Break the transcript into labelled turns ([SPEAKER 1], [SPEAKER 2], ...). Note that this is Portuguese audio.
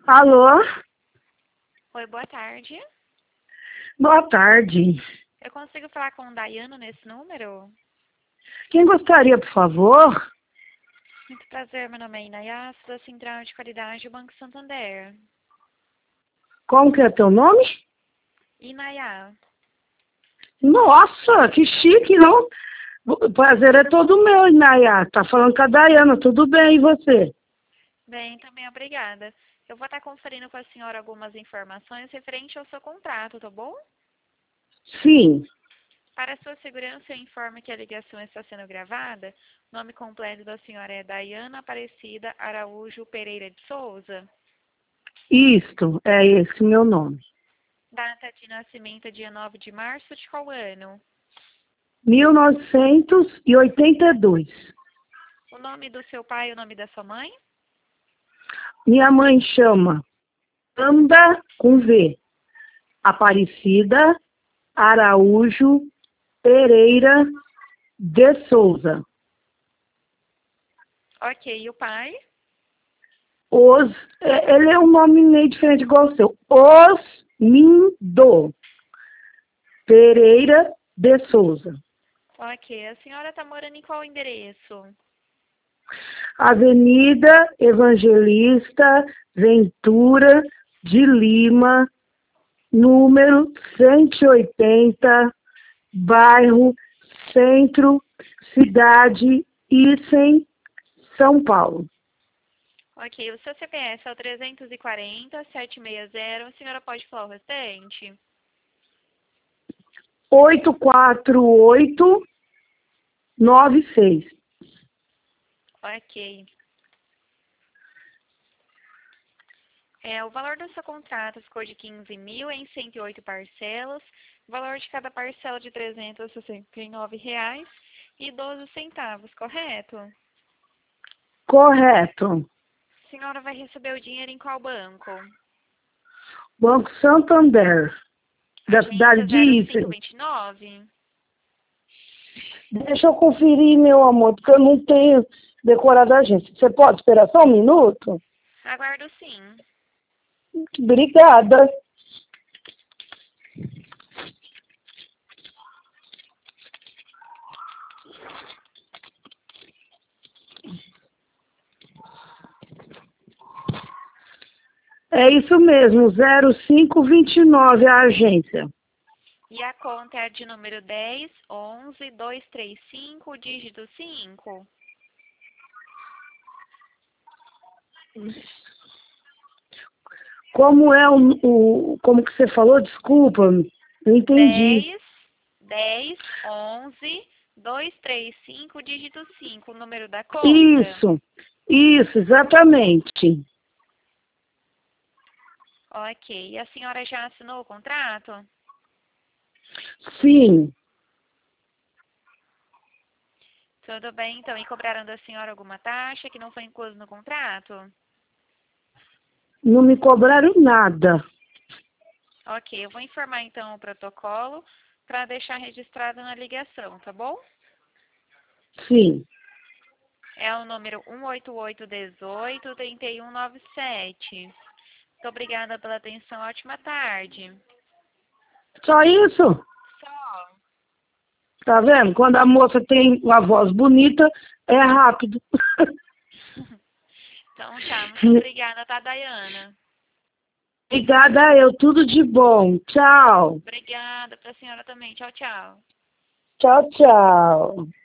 [SPEAKER 1] Alô?
[SPEAKER 2] Oi, boa tarde.
[SPEAKER 1] Boa tarde.
[SPEAKER 2] Eu consigo falar com o Daiano nesse número?
[SPEAKER 1] Quem gostaria, por favor?
[SPEAKER 2] Muito prazer, meu nome é Inayá, sou da Central de Qualidade do Banco Santander.
[SPEAKER 1] Como que é teu nome?
[SPEAKER 2] Inayá.
[SPEAKER 1] Nossa, que chique, não? O prazer é todo meu, Inayá. Tá falando com a Dayana, tudo bem, e você?
[SPEAKER 2] Bem, também obrigada. Eu vou estar conferindo com a senhora algumas informações referente ao seu contrato, tá bom?
[SPEAKER 1] Sim,
[SPEAKER 2] Para a sua segurança, eu informo que a ligação está sendo gravada. O nome completo da senhora é Daiana Aparecida Araújo Pereira de Souza.
[SPEAKER 1] isto, é esse meu nome.
[SPEAKER 2] Data de nascimento é dia 9 de março de qual ano?
[SPEAKER 1] 1982.
[SPEAKER 2] O nome do seu pai e o nome da sua mãe?
[SPEAKER 1] Minha mãe chama Anda com V. Aparecida Araújo Pereira de Souza.
[SPEAKER 2] Ok, e o pai?
[SPEAKER 1] Ele é um nome meio diferente igual o seu. Osmindo Pereira de Souza.
[SPEAKER 2] Ok, a senhora está morando em qual endereço?
[SPEAKER 1] Avenida Evangelista Ventura de Lima, número 180, bairro Centro, Cidade Icem, São Paulo.
[SPEAKER 2] Ok, o seu CPF é o 340-760. A senhora pode falar o restante?
[SPEAKER 1] 84896.
[SPEAKER 2] Ok. O valor do seu contrato ficou de 15 mil em 108 parcelas. O valor de cada parcela de R$ 369,12, correto?
[SPEAKER 1] Correto.
[SPEAKER 2] A senhora vai receber o dinheiro em qual banco?
[SPEAKER 1] Banco Santander, da cidade
[SPEAKER 2] Agência
[SPEAKER 1] de Icem.
[SPEAKER 2] 0529?
[SPEAKER 1] Deixa eu conferir, meu amor, porque eu não tenho decorado a agência. Você pode esperar só um minuto?
[SPEAKER 2] Aguardo sim.
[SPEAKER 1] Obrigada. É isso mesmo, 0529 a agência.
[SPEAKER 2] E a conta é de número 10 11 235, dígito 5.
[SPEAKER 1] Como é como que você falou? Desculpa, não entendi.
[SPEAKER 2] 10 11 235, dígito 5, o número da conta.
[SPEAKER 1] Isso, exatamente.
[SPEAKER 2] Ok. E a senhora já assinou o contrato?
[SPEAKER 1] Sim,
[SPEAKER 2] Tudo bem, então. E cobraram da senhora alguma taxa que não foi incluso no contrato?
[SPEAKER 1] não me cobraram nada.
[SPEAKER 2] Ok, eu vou informar então o protocolo para deixar registrado na ligação, tá bom?
[SPEAKER 1] Sim.
[SPEAKER 2] É o número 18818-3197. Muito obrigada pela atenção. Ótima tarde.
[SPEAKER 1] Só isso?
[SPEAKER 2] Só.
[SPEAKER 1] Tá vendo? Quando a moça tem uma voz bonita, é rápido.
[SPEAKER 2] Então tá, muito obrigada, tá, Daiana?
[SPEAKER 1] Obrigada eu, tudo de bom. Tchau.
[SPEAKER 2] Obrigada para a senhora também. Tchau, tchau.
[SPEAKER 1] Tchau, tchau.